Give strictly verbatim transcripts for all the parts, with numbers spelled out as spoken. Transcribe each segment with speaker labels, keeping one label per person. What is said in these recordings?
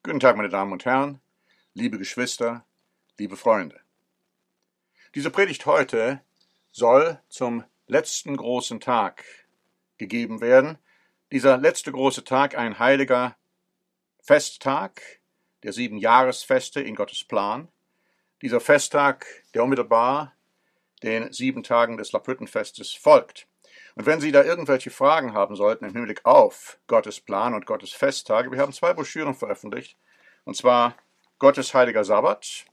Speaker 1: Guten Tag, meine Damen und Herren, liebe Geschwister, liebe Freunde. Diese Predigt heute soll zum letzten großen Tag gegeben werden. Dieser letzte große Tag, ein heiliger Festtag der sieben Jahresfeste in Gottes Plan. Dieser Festtag, der unmittelbar den sieben Tagen des Laubhüttenfestes folgt. Und wenn Sie da irgendwelche Fragen haben sollten im Hinblick auf Gottes Plan und Gottes Festtage, wir haben zwei Broschüren veröffentlicht, und zwar Gottes heiliger Sabbat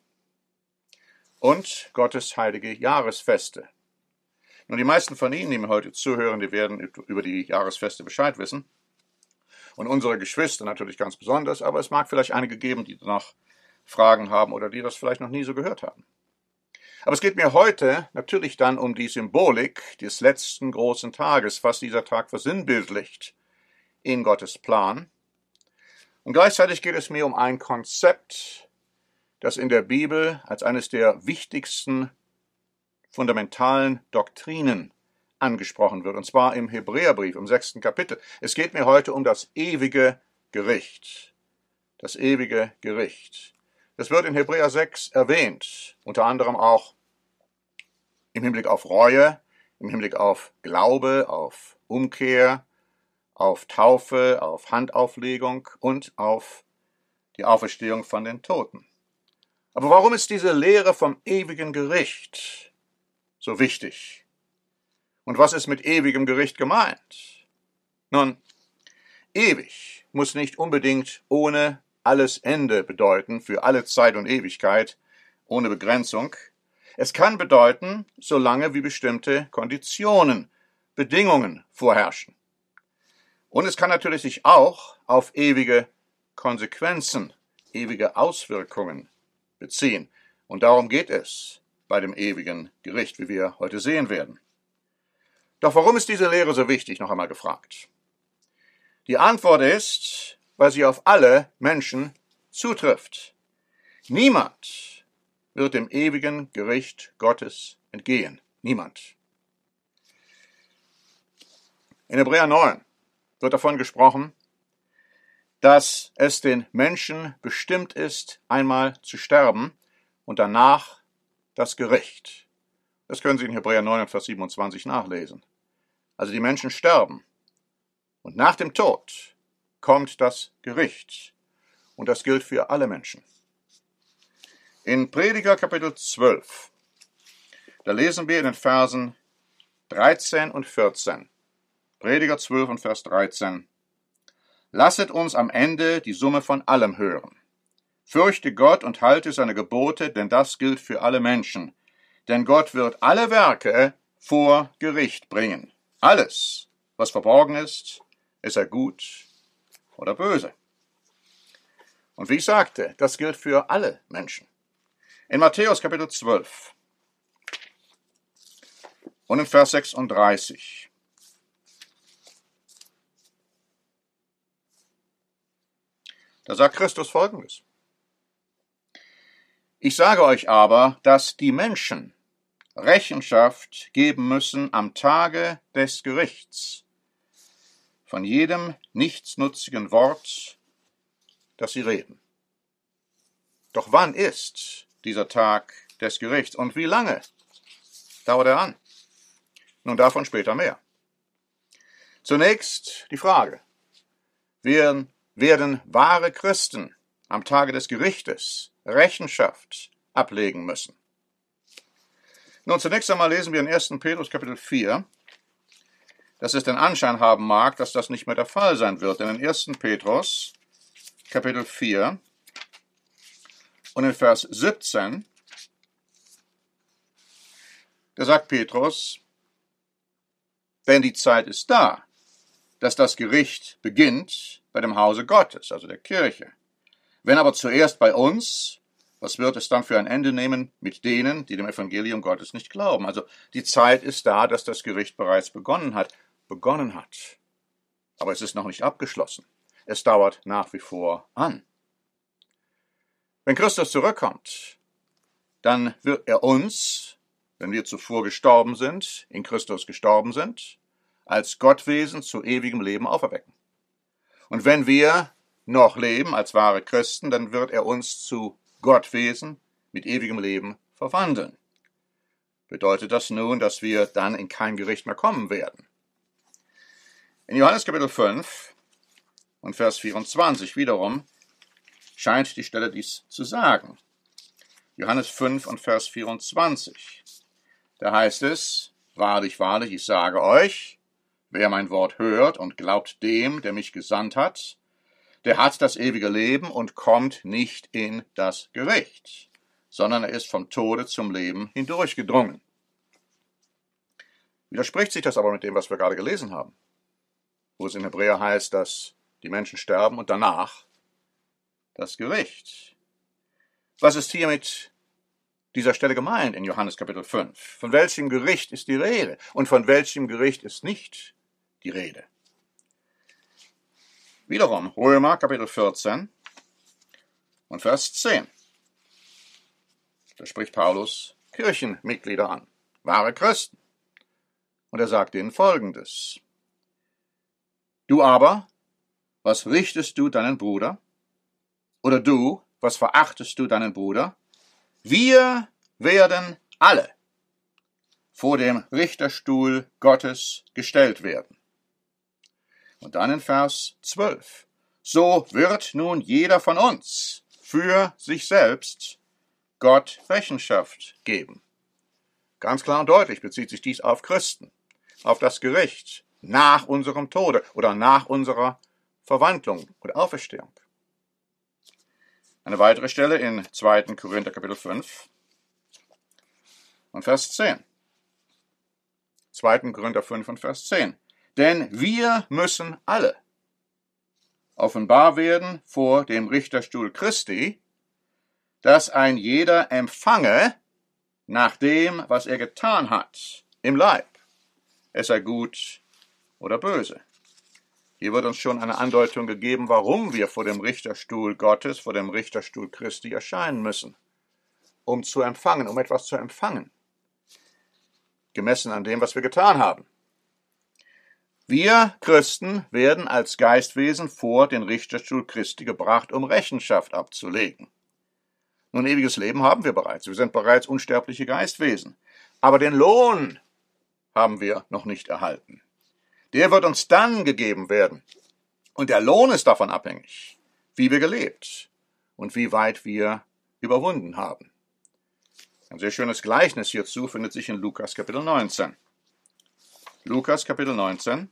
Speaker 1: und Gottes heilige Jahresfeste. Nun, die meisten von Ihnen, die mir heute zuhören, die werden über die Jahresfeste Bescheid wissen. Und unsere Geschwister natürlich ganz besonders, aber es mag vielleicht einige geben, die noch Fragen haben oder die das vielleicht noch nie so gehört haben. Aber es geht mir heute natürlich dann um die Symbolik des letzten großen Tages, was dieser Tag versinnbildlicht in Gottes Plan. Und gleichzeitig geht es mir um ein Konzept, das in der Bibel als eines der wichtigsten fundamentalen Doktrinen angesprochen wird, und zwar im Hebräerbrief, im sechsten Kapitel. Es geht mir heute um das ewige Gericht. Das ewige Gericht. Das wird in Hebräer sechs erwähnt, unter anderem auch im Hinblick auf Reue, im Hinblick auf Glaube, auf Umkehr, auf Taufe, auf Handauflegung und auf die Auferstehung von den Toten. Aber warum ist diese Lehre vom ewigen Gericht so wichtig? Und was ist mit ewigem Gericht gemeint? Nun, ewig muss nicht unbedingt ohne alles Ende bedeuten, für alle Zeit und Ewigkeit, ohne Begrenzung. Es kann bedeuten, solange wie bestimmte Konditionen, Bedingungen vorherrschen. Und es kann natürlich sich auch auf ewige Konsequenzen, ewige Auswirkungen beziehen. Und darum geht es bei dem ewigen Gericht, wie wir heute sehen werden. Doch warum ist diese Lehre so wichtig, noch einmal gefragt? Die Antwort ist, weil sie auf alle Menschen zutrifft. Niemand wird dem ewigen Gericht Gottes entgehen. Niemand. In Hebräer neun wird davon gesprochen, dass es den Menschen bestimmt ist, einmal zu sterben und danach das Gericht. Das können Sie in Hebräer neun, Vers siebenundzwanzig nachlesen. Also die Menschen sterben und nach dem Tod kommt das Gericht. Und das gilt für alle Menschen. In Prediger Kapitel zwölf, da lesen wir in den Versen dreizehn und vierzehn. Prediger zwölf und Vers dreizehn. Lasset uns am Ende die Summe von allem hören. Fürchte Gott und halte seine Gebote, denn das gilt für alle Menschen. Denn Gott wird alle Werke vor Gericht bringen. Alles, was verborgen ist, ist er gut oder böse. Und wie ich sagte, das gilt für alle Menschen. In Matthäus Kapitel zwölf und in Vers sechsunddreißig. Da sagt Christus Folgendes. Ich sage euch aber, dass die Menschen Rechenschaft geben müssen am Tage des Gerichts von jedem nichtsnutzigen Wort, das sie reden. Doch wann ist dieser Tag des Gerichts und wie lange dauert er an? Nun, davon später mehr. Zunächst die Frage, werden, werden wahre Christen am Tage des Gerichtes Rechenschaft ablegen müssen? Nun, zunächst einmal lesen wir in ersten Petrus Kapitel vier, dass es den Anschein haben mag, dass das nicht mehr der Fall sein wird. Denn in ersten Petrus Kapitel vier und in Vers siebzehn, da sagt Petrus, denn die Zeit ist da, dass das Gericht beginnt bei dem Hause Gottes, also der Kirche. Wenn aber zuerst bei uns, was wird es dann für ein Ende nehmen mit denen, die dem Evangelium Gottes nicht glauben? Also die Zeit ist da, dass das Gericht bereits begonnen hat. Begonnen hat. Aber es ist noch nicht abgeschlossen. Es dauert nach wie vor an. Wenn Christus zurückkommt, dann wird er uns, wenn wir zuvor gestorben sind, in Christus gestorben sind, als Gottwesen zu ewigem Leben auferwecken. Und wenn wir noch leben als wahre Christen, dann wird er uns zu Gottwesen mit ewigem Leben verwandeln. Bedeutet das nun, dass wir dann in kein Gericht mehr kommen werden? In Johannes Kapitel fünf und Vers vierundzwanzig wiederum scheint die Stelle dies zu sagen. Johannes fünf und Vers vierundzwanzig. Da heißt es, wahrlich, wahrlich, ich sage euch, wer mein Wort hört und glaubt dem, der mich gesandt hat, der hat das ewige Leben und kommt nicht in das Gericht, sondern er ist vom Tode zum Leben hindurchgedrungen. Widerspricht sich das aber mit dem, was wir gerade gelesen haben, wo es in Hebräer heißt, dass die Menschen sterben und danach das Gericht. Was ist hier mit dieser Stelle gemeint in Johannes Kapitel fünf? Von welchem Gericht ist die Rede und von welchem Gericht ist nicht die Rede? Wiederum Römer Kapitel vierzehn und Vers zehn. Da spricht Paulus Kirchenmitglieder an, wahre Christen. Und er sagt ihnen Folgendes. Du aber, was richtest du deinen Bruder? Oder du, was verachtest du deinen Bruder? Wir werden alle vor dem Richterstuhl Gottes gestellt werden. Und dann in Vers zwölf. So wird nun jeder von uns für sich selbst Gott Rechenschaft geben. Ganz klar und deutlich bezieht sich dies auf Christen, auf das Gericht nach unserem Tode oder nach unserer Verwandlung und Auferstehung. Eine weitere Stelle in zweiten Korinther Kapitel fünf und Vers zehn. zweiten Korinther fünf und Vers zehn. Denn wir müssen alle offenbar werden vor dem Richterstuhl Christi, dass ein jeder empfange nach dem, was er getan hat, im Leib, es sei gut oder böse. Hier wird uns schon eine Andeutung gegeben, warum wir vor dem Richterstuhl Gottes, vor dem Richterstuhl Christi erscheinen müssen, um zu empfangen, um etwas zu empfangen, gemessen an dem, was wir getan haben. Wir Christen werden als Geistwesen vor den Richterstuhl Christi gebracht, um Rechenschaft abzulegen. Nun, ewiges Leben haben wir bereits. Wir sind bereits unsterbliche Geistwesen. Aber den Lohn haben wir noch nicht erhalten. Der wird uns dann gegeben werden. Und der Lohn ist davon abhängig, wie wir gelebt und wie weit wir überwunden haben. Ein sehr schönes Gleichnis hierzu findet sich in Lukas Kapitel neunzehn. Lukas Kapitel neunzehn.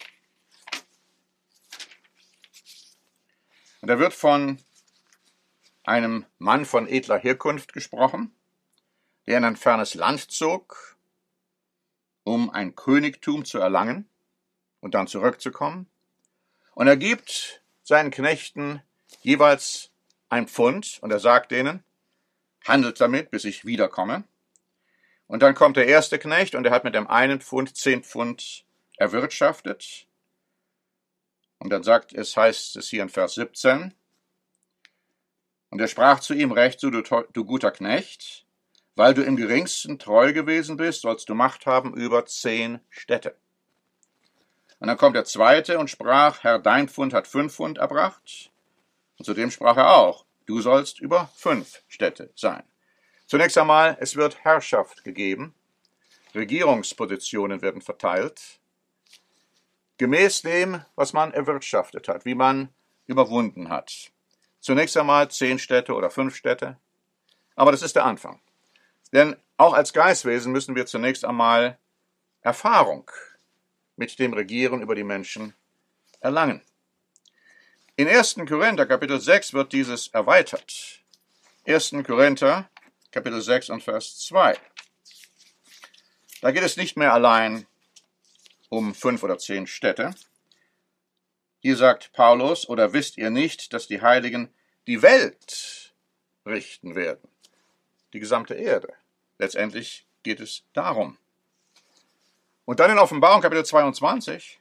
Speaker 1: Und da wird von einem Mann von edler Herkunft gesprochen, der in ein fernes Land zog, um ein Königtum zu erlangen und dann zurückzukommen. Und er gibt seinen Knechten jeweils ein Pfund und er sagt denen, handelt damit, bis ich wiederkomme. Und dann kommt der erste Knecht und er hat mit dem einen Pfund zehn Pfund erwirtschaftet. Und dann sagt es, heißt es hier in Vers siebzehn, und er sprach zu ihm, recht so, du, du guter Knecht, weil du im geringsten treu gewesen bist, sollst du Macht haben über zehn Städte. Und dann kommt der zweite und sprach, Herr, dein Pfund hat fünf Pfund erbracht. Und zudem sprach er auch, du sollst über fünf Städte sein. Zunächst einmal, es wird Herrschaft gegeben, Regierungspositionen werden verteilt, gemäß dem, was man erwirtschaftet hat, wie man überwunden hat. Zunächst einmal zehn Städte oder fünf Städte, aber das ist der Anfang. Denn auch als Geistwesen müssen wir zunächst einmal Erfahrung mit dem Regieren über die Menschen erlangen. In ersten Korinther Kapitel sechs wird dieses erweitert. ersten Korinther Kapitel sechs und Vers zwei. Da geht es nicht mehr allein um fünf oder zehn Städte. Hier sagt Paulus, oder wisst ihr nicht, dass die Heiligen die Welt richten werden? Die gesamte Erde. Letztendlich geht es darum. Und dann in Offenbarung Kapitel zweiundzwanzig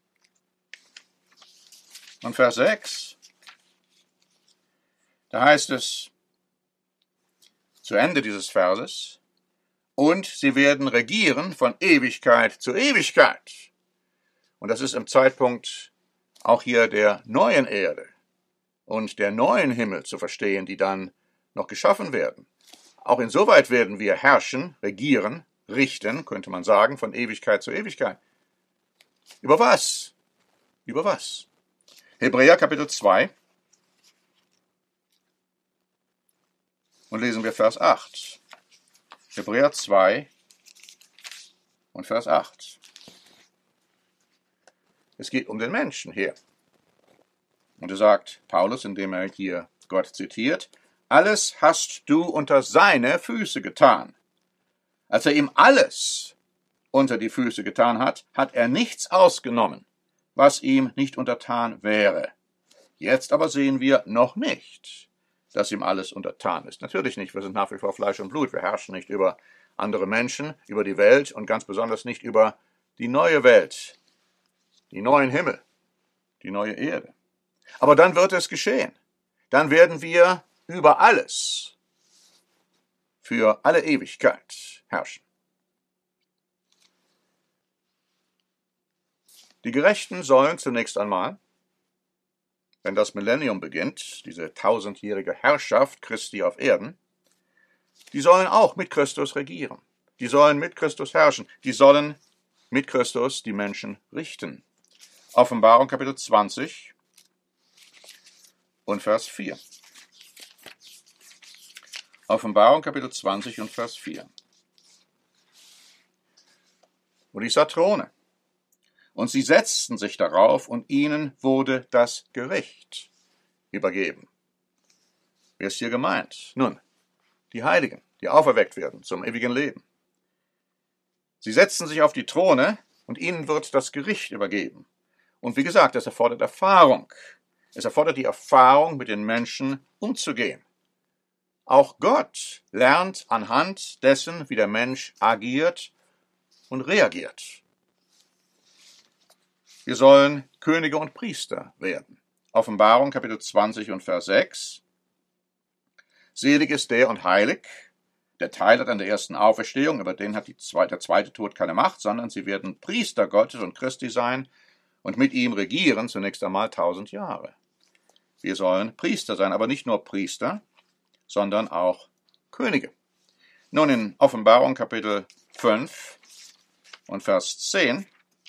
Speaker 1: und Vers sechs, da heißt es zu Ende dieses Verses, und sie werden regieren von Ewigkeit zu Ewigkeit. Und das ist im Zeitpunkt auch hier der neuen Erde, und der neuen Himmel zu verstehen, die dann noch geschaffen werden. Auch insoweit werden wir herrschen, regieren, richten, könnte man sagen, von Ewigkeit zu Ewigkeit. Über was? Über was? Hebräer Kapitel zwei und lesen wir Vers acht. Hebräer zwei und Vers acht. Es geht um den Menschen hier. Und er sagt, Paulus, indem er hier Gott zitiert, alles hast du unter seine Füße getan. Als er ihm alles unter die Füße getan hat, hat er nichts ausgenommen, was ihm nicht untertan wäre. Jetzt aber sehen wir noch nicht, dass ihm alles untertan ist. Natürlich nicht, wir sind nach wie vor Fleisch und Blut. Wir herrschen nicht über andere Menschen, über die Welt und ganz besonders nicht über die neue Welt, die neuen Himmel, die neue Erde. Aber dann wird es geschehen. Dann werden wir über alles für alle Ewigkeit herrschen. Die Gerechten sollen zunächst einmal, wenn das Millennium beginnt, diese tausendjährige Herrschaft Christi auf Erden, die sollen auch mit Christus regieren. Die sollen mit Christus herrschen. Die sollen mit Christus die Menschen richten. Offenbarung Kapitel zwanzig und Vers vier. Offenbarung Kapitel zwanzig und Vers vier. Und ich sah Throne. Und sie setzten sich darauf, und ihnen wurde das Gericht übergeben. Wer ist hier gemeint? Nun, die Heiligen, die auferweckt werden zum ewigen Leben. Sie setzen sich auf die Throne, und ihnen wird das Gericht übergeben. Und wie gesagt, es erfordert Erfahrung. Es erfordert die Erfahrung, mit den Menschen umzugehen. Auch Gott lernt anhand dessen, wie der Mensch agiert und reagiert. Wir sollen Könige und Priester werden. Offenbarung Kapitel zwanzig und Vers sechs. Selig ist der und heilig, der teilt an der ersten Auferstehung, über den hat die zweite, der zweite Tod keine Macht, sondern sie werden Priester Gottes und Christi sein und mit ihm regieren zunächst einmal tausend Jahre. Wir sollen Priester sein, aber nicht nur Priester, sondern auch Könige. Nun in Offenbarung Kapitel fünf und Vers zehn,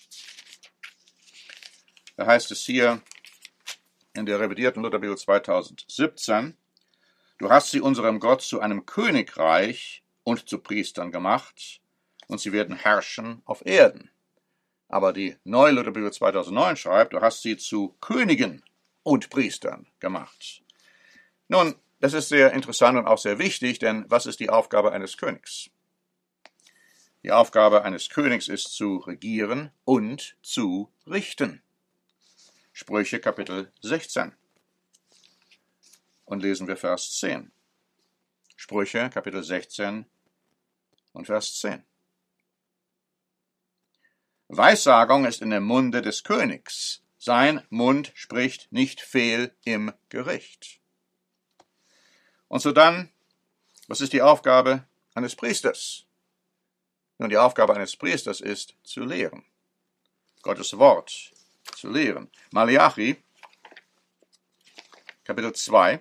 Speaker 1: da heißt es hier in der revidierten Lutherbibel zweitausendsiebzehn, du hast sie unserem Gott zu einem Königreich und zu Priestern gemacht, und sie werden herrschen auf Erden. Aber die neue Lutherbibel zweitausendneun schreibt, du hast sie zu Königen und Priestern gemacht. Nun, das ist sehr interessant und auch sehr wichtig, denn was ist die Aufgabe eines Königs? Die Aufgabe eines Königs ist zu regieren und zu richten. Sprüche Kapitel sechzehn. Und lesen wir Vers zehn. Sprüche Kapitel sechzehn und Vers zehn. Weissagung ist in dem Munde des Königs. Sein Mund spricht nicht fehl im Gericht. Und so dann, was ist die Aufgabe eines Priesters? Nun, die Aufgabe eines Priesters ist, zu lehren. Gottes Wort zu lehren. Malachi, Kapitel zwei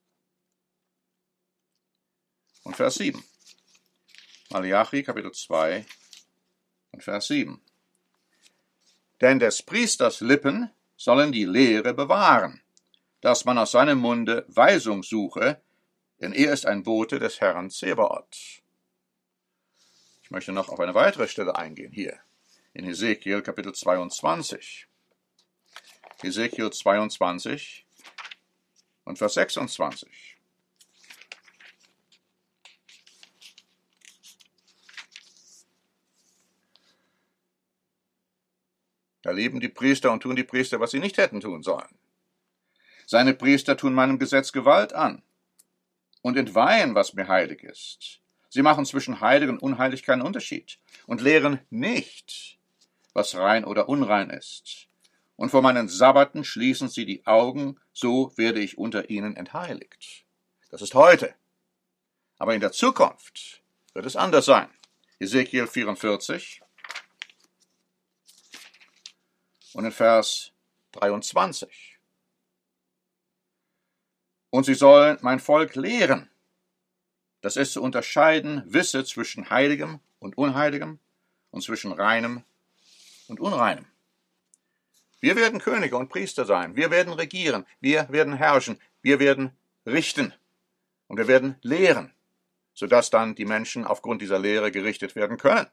Speaker 1: und Vers sieben. Malachi, Kapitel zwei und Vers sieben. Denn des Priesters Lippen sollen die Lehre bewahren, dass man aus seinem Munde Weisung suche, denn er ist ein Bote des Herrn Zebaoth. Ich möchte noch auf eine weitere Stelle eingehen, hier, in Hesekiel Kapitel zweiundzwanzig. Hesekiel zweiundzwanzig und Vers sechsundzwanzig. Da leben die Priester und tun die Priester, was sie nicht hätten tun sollen. Seine Priester tun meinem Gesetz Gewalt an und entweihen, was mir heilig ist. Sie machen zwischen heilig und unheilig keinen Unterschied und lehren nicht, was rein oder unrein ist. Und vor meinen Sabbaten schließen sie die Augen, so werde ich unter ihnen entheiligt. Das ist heute. Aber in der Zukunft wird es anders sein. Hesekiel vierundvierzig und in Vers dreiundzwanzig. Und sie sollen mein Volk lehren, dass es zu unterscheiden wisse zwischen Heiligem und Unheiligem und zwischen Reinem und Unreinem. Wir werden Könige und Priester sein, wir werden regieren, wir werden herrschen, wir werden richten und wir werden lehren, sodass dann die Menschen aufgrund dieser Lehre gerichtet werden können.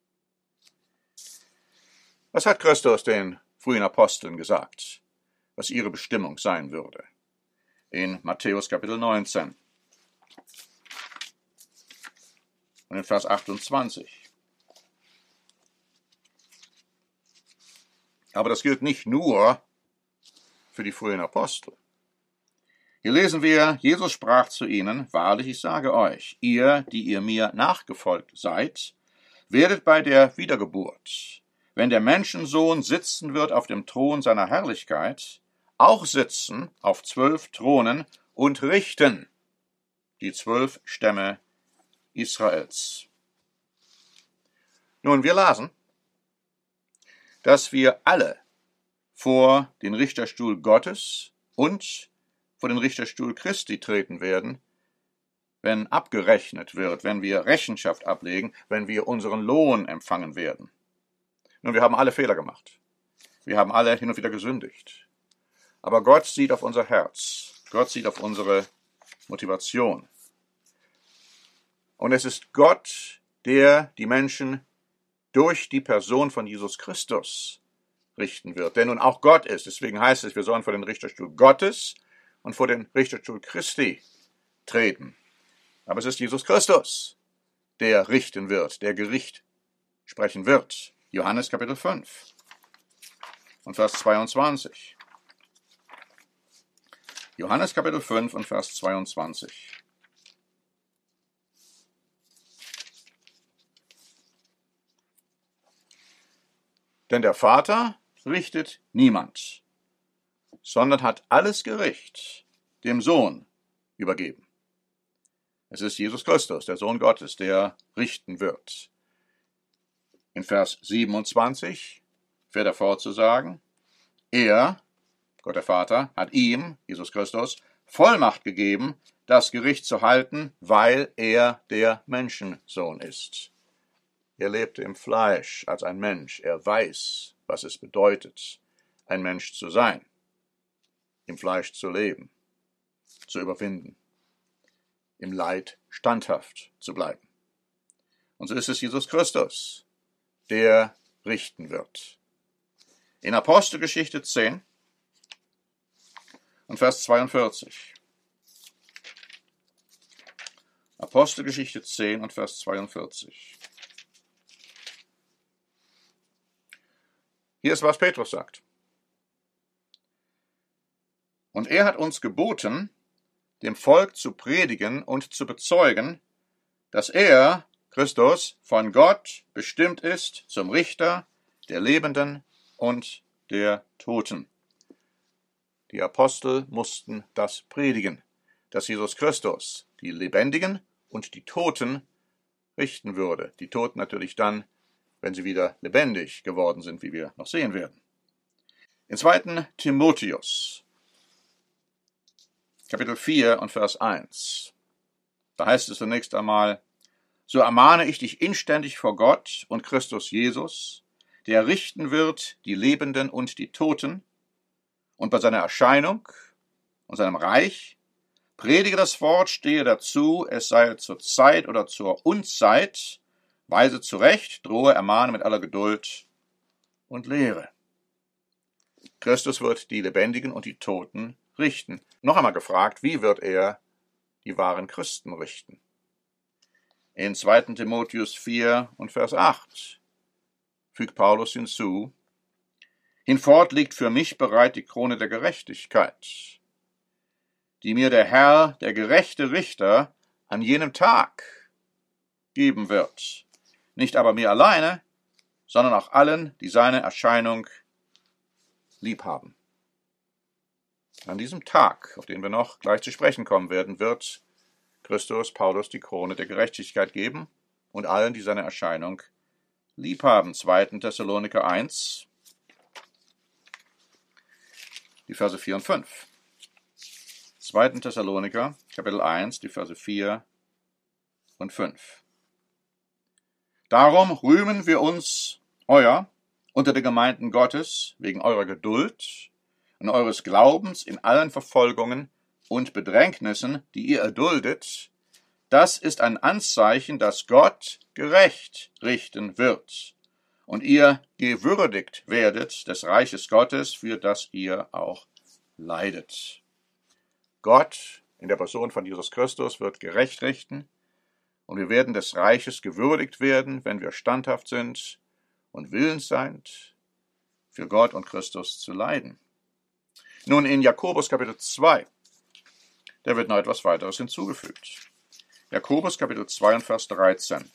Speaker 1: Was hat Christus den frühen Aposteln gesagt, was ihre Bestimmung sein würde? In Matthäus Kapitel neunzehn und in Vers achtundzwanzig. Aber das gilt nicht nur für die frühen Apostel. Hier lesen wir, Jesus sprach zu ihnen, wahrlich, ich sage euch, ihr, die ihr mir nachgefolgt seid, werdet bei der Wiedergeburt, wenn der Menschensohn sitzen wird auf dem Thron seiner Herrlichkeit, auch sitzen auf zwölf Thronen und richten die zwölf Stämme Israels. Nun, wir lasen, dass wir alle vor den Richterstuhl Gottes und vor den Richterstuhl Christi treten werden, wenn abgerechnet wird, wenn wir Rechenschaft ablegen, wenn wir unseren Lohn empfangen werden. Nun, wir haben alle Fehler gemacht. Wir haben alle hin und wieder gesündigt. Aber Gott sieht auf unser Herz. Gott sieht auf unsere Motivation. Und es ist Gott, der die Menschen durch die Person von Jesus Christus richten wird. Der nun auch Gott ist. Deswegen heißt es, wir sollen vor den Richterstuhl Gottes und vor den Richterstuhl Christi treten. Aber es ist Jesus Christus, der richten wird, der Gericht sprechen wird. Johannes Kapitel fünf und Vers zweiundzwanzig. Johannes Kapitel fünf und Vers zweiundzwanzig. Denn der Vater richtet niemand, sondern hat alles Gericht dem Sohn übergeben. Es ist Jesus Christus, der Sohn Gottes, der richten wird. In Vers siebenundzwanzig fährt er fort zu sagen, er, Gott der Vater, hat ihm, Jesus Christus, Vollmacht gegeben, das Gericht zu halten, weil er der Menschensohn ist. Er lebte im Fleisch als ein Mensch. Er weiß, was es bedeutet, ein Mensch zu sein, im Fleisch zu leben, zu überwinden, im Leid standhaft zu bleiben. Und so ist es Jesus Christus, der richten wird. In Apostelgeschichte zehn und Vers zweiundvierzig. Apostelgeschichte zehn und Vers zweiundvierzig. Hier ist, was Petrus sagt. Und er hat uns geboten, dem Volk zu predigen und zu bezeugen, dass er, Christus, von Gott bestimmt ist zum Richter der Lebenden und der Toten. Die Apostel mussten das predigen, dass Jesus Christus die Lebendigen und die Toten richten würde. Die Toten natürlich dann, wenn sie wieder lebendig geworden sind, wie wir noch sehen werden. In zweiten Timotheus, Kapitel vier und Vers eins, da heißt es zunächst einmal, so ermahne ich dich inständig vor Gott und Christus Jesus, der richten wird die Lebenden und die Toten, und bei seiner Erscheinung und seinem Reich predige das Wort, stehe dazu, es sei zur Zeit oder zur Unzeit, weise zurecht, drohe, ermahne mit aller Geduld und lehre. Christus wird die Lebendigen und die Toten richten. Noch einmal gefragt, wie wird er die wahren Christen richten? In zweiten Timotheus vier und Vers acht fügt Paulus hinzu, hinfort liegt für mich bereit die Krone der Gerechtigkeit, die mir der Herr, der gerechte Richter, an jenem Tag geben wird. Nicht aber mir alleine, sondern auch allen, die seine Erscheinung lieb haben. An diesem Tag, auf den wir noch gleich zu sprechen kommen werden, wird Christus Paulus die Krone der Gerechtigkeit geben und allen, die seine Erscheinung lieb haben. zweiten Thessaloniker eins, die Verse vier und fünf. zweiten Thessaloniker, Kapitel eins, die Verse vier und fünf. Darum rühmen wir uns euer unter den Gemeinden Gottes wegen eurer Geduld und eures Glaubens in allen Verfolgungen und Bedrängnissen, die ihr erduldet. Das ist ein Anzeichen, dass Gott gerecht richten wird und ihr gewürdigt werdet des Reiches Gottes, für das ihr auch leidet. Gott in der Person von Jesus Christus wird gerecht richten und wir werden des Reiches gewürdigt werden, wenn wir standhaft sind und willens sind, für Gott und Christus zu leiden. Nun in Jakobus Kapitel zwei, da wird noch etwas weiteres hinzugefügt. Jakobus Kapitel zwei und Vers dreizehn.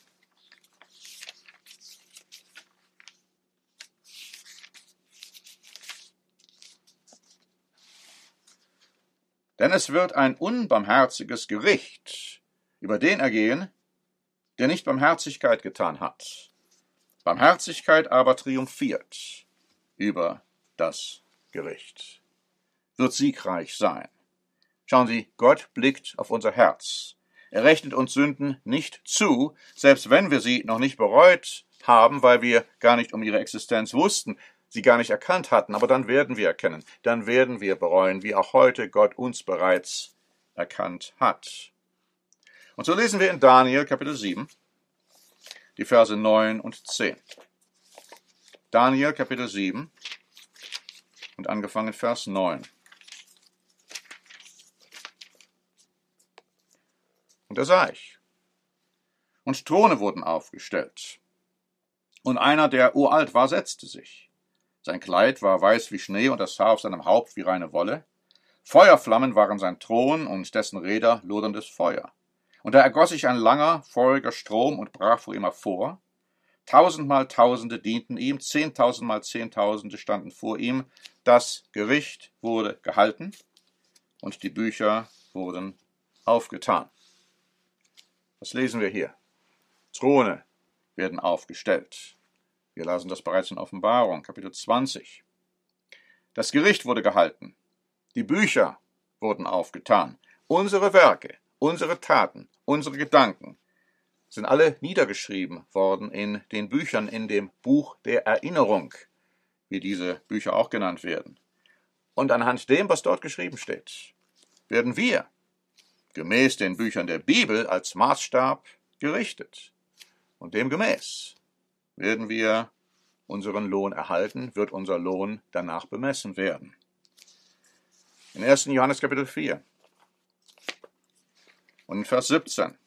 Speaker 1: Denn es wird ein unbarmherziges Gericht über den ergehen, der nicht Barmherzigkeit getan hat. Barmherzigkeit aber triumphiert über das Gericht, wird siegreich sein. Schauen Sie, Gott blickt auf unser Herz. Er rechnet uns Sünden nicht zu, selbst wenn wir sie noch nicht bereut haben, weil wir gar nicht um ihre Existenz wussten, sie gar nicht erkannt hatten. Aber dann werden wir erkennen, dann werden wir bereuen, wie auch heute Gott uns bereits erkannt hat. Und so lesen wir in Daniel Kapitel sieben, die Verse neun und zehn. Daniel Kapitel sieben und angefangen Vers neun. Und da sah ich, und Throne wurden aufgestellt, und einer, der uralt war, setzte sich. Sein Kleid war weiß wie Schnee und das Haar auf seinem Haupt wie reine Wolle. Feuerflammen waren sein Thron und dessen Räder loderndes Feuer. Und da ergoss sich ein langer, feuriger Strom und brach vor ihm hervor. Tausendmal Tausende dienten ihm, zehntausendmal Zehntausende standen vor ihm. Das Gericht wurde gehalten und die Bücher wurden aufgetan. Was lesen wir hier? Throne werden aufgestellt. Wir lasen das bereits in Offenbarung, Kapitel zwanzig. Das Gericht wurde gehalten. Die Bücher wurden aufgetan. Unsere Werke, unsere Taten, unsere Gedanken sind alle niedergeschrieben worden in den Büchern, in dem Buch der Erinnerung, wie diese Bücher auch genannt werden. Und anhand dem, was dort geschrieben steht, werden wir gemäß den Büchern der Bibel als Maßstab gerichtet. Und demgemäß werden wir unseren Lohn erhalten, wird unser Lohn danach bemessen werden. In ersten Johannes Kapitel vier und in Vers siebzehn,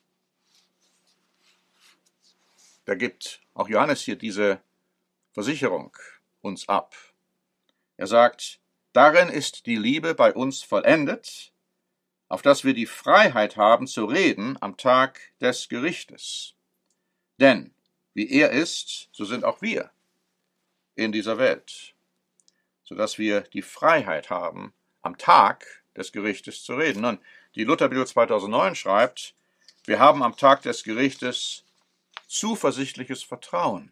Speaker 1: da gibt auch Johannes hier diese Versicherung uns ab. Er sagt, darin ist die Liebe bei uns vollendet, auf dass wir die Freiheit haben zu reden am Tag des Gerichtes. Denn wie er ist, so sind auch wir in dieser Welt, sodass wir die Freiheit haben, am Tag des Gerichtes zu reden. Nun, die Lutherbibel zweitausendneun schreibt, wir haben am Tag des Gerichtes zuversichtliches Vertrauen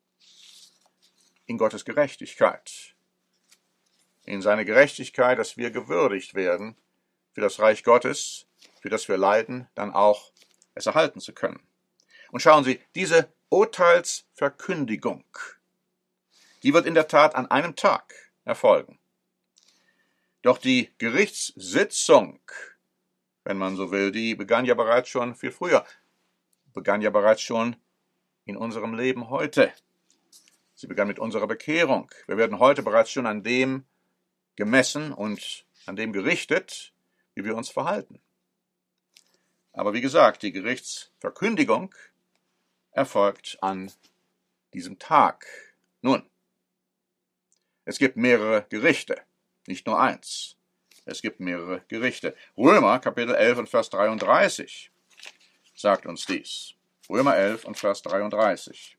Speaker 1: in Gottes Gerechtigkeit, in seine Gerechtigkeit, dass wir gewürdigt werden, für das Reich Gottes, für das wir leiden, dann auch es erhalten zu können. Und schauen Sie, diese Urteilsverkündigung, die wird in der Tat an einem Tag erfolgen. Doch die Gerichtssitzung, wenn man so will, die begann ja bereits schon viel früher, begann ja bereits schon in unserem Leben heute. Sie begann mit unserer Bekehrung. Wir werden heute bereits schon an dem gemessen und an dem gerichtet, wie wir uns verhalten. Aber wie gesagt, die Gerichtsverkündigung erfolgt an diesem Tag. Nun, es gibt mehrere Gerichte, nicht nur eins. Es gibt mehrere Gerichte. Römer, Kapitel elf und Vers dreiunddreißig, sagt uns dies. Römer elf und Vers dreiunddreißig.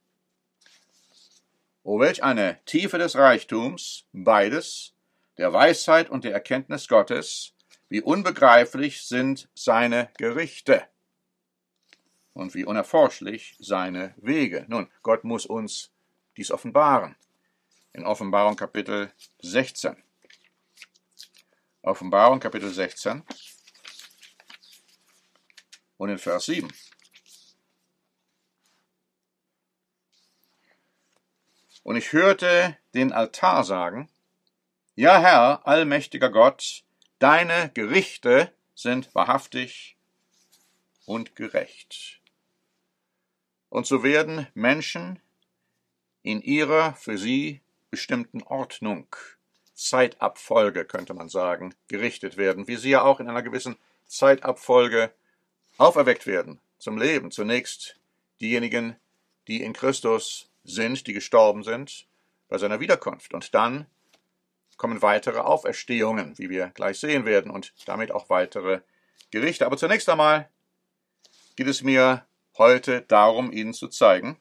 Speaker 1: O welch eine Tiefe des Reichtums, beides, der Weisheit und der Erkenntnis Gottes, wie unbegreiflich sind seine Gerichte und wie unerforschlich seine Wege. Nun, Gott muss uns dies offenbaren. In Offenbarung Kapitel sechzehn. Offenbarung Kapitel sechzehn und in Vers sieben. Und ich hörte den Altar sagen: Ja, Herr, allmächtiger Gott, deine Gerichte sind wahrhaftig und gerecht. Und so werden Menschen in ihrer für sie bestimmten Ordnung, Zeitabfolge, könnte man sagen, gerichtet werden, wie sie ja auch in einer gewissen Zeitabfolge auferweckt werden zum Leben. Zunächst diejenigen, die in Christus sind, die gestorben sind, bei seiner Wiederkunft. Und dann kommen weitere Auferstehungen, wie wir gleich sehen werden, und damit auch weitere Gerichte. Aber zunächst einmal geht es mir heute darum, Ihnen zu zeigen,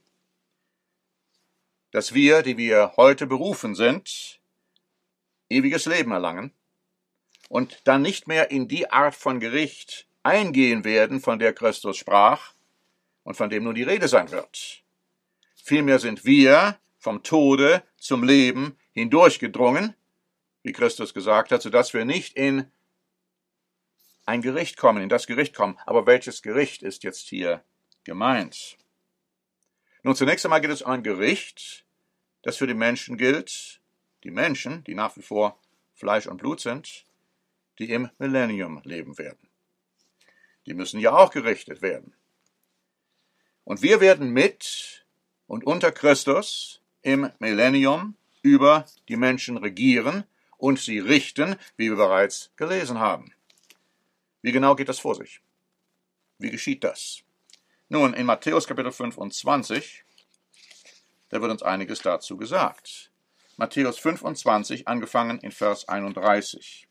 Speaker 1: dass wir, die wir heute berufen sind, ewiges Leben erlangen und dann nicht mehr in die Art von Gericht eingehen werden, von der Christus sprach und von dem nun die Rede sein wird. Vielmehr sind wir vom Tode zum Leben hindurchgedrungen, wie Christus gesagt hat, sodass wir nicht in ein Gericht kommen, in das Gericht kommen. Aber welches Gericht ist jetzt hier gemeint? Nun, zunächst einmal geht es um ein Gericht, das für die Menschen gilt, die Menschen, die nach wie vor Fleisch und Blut sind, die im Millennium leben werden. Die müssen ja auch gerichtet werden. Und wir werden mit und unter Christus im Millennium über die Menschen regieren und sie richten, wie wir bereits gelesen haben. Wie genau geht das vor sich? Wie geschieht das? Nun, in Matthäus Kapitel fünfundzwanzig, da wird uns einiges dazu gesagt. Matthäus fünfundzwanzig, angefangen in Vers einunddreißig.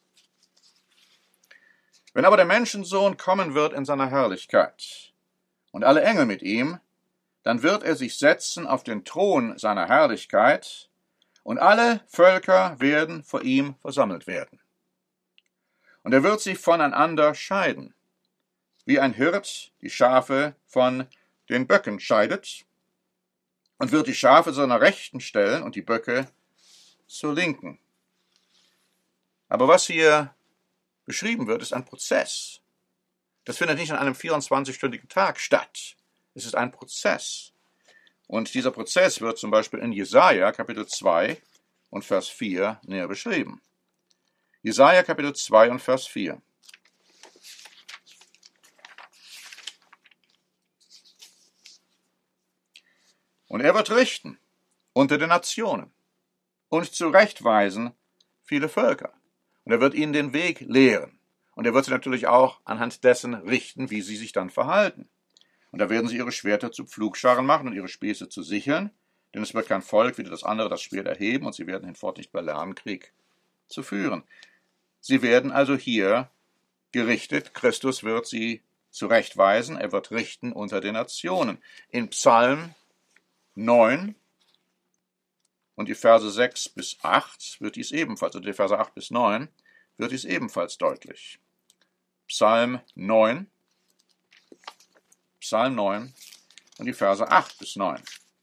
Speaker 1: Wenn aber der Menschensohn kommen wird in seiner Herrlichkeit und alle Engel mit ihm, dann wird er sich setzen auf den Thron seiner Herrlichkeit, und alle Völker werden vor ihm versammelt werden. Und er wird sie voneinander scheiden, wie ein Hirt die Schafe von den Böcken scheidet, und wird die Schafe zu seiner Rechten stellen und die Böcke zur Linken. Aber was hier beschrieben wird, ist ein Prozess. Das findet nicht an einem vierundzwanzigstündigen Tag statt. Es ist ein Prozess. Und dieser Prozess wird zum Beispiel in Jesaja Kapitel zwei und Vers vier näher beschrieben. Jesaja Kapitel zwei und Vers vier. Und er wird richten unter den Nationen und zurechtweisen viele Völker. Und er wird ihnen den Weg lehren. Und er wird sie natürlich auch anhand dessen richten, wie sie sich dann verhalten. Und da werden sie ihre Schwerter zu Pflugscharen machen und ihre Spieße zu Sicheln, denn es wird kein Volk wie das andere das Schwert erheben, und sie werden hinfort nicht mehr lernen, Krieg zu führen. Sie werden also hier gerichtet. Christus wird sie zurechtweisen, er wird richten unter den Nationen. In Psalm neun und die Verse sechs bis acht wird dies ebenfalls, also die Verse acht bis neun, wird dies ebenfalls deutlich. Psalm neun, Psalm neun und die Verse acht bis neun.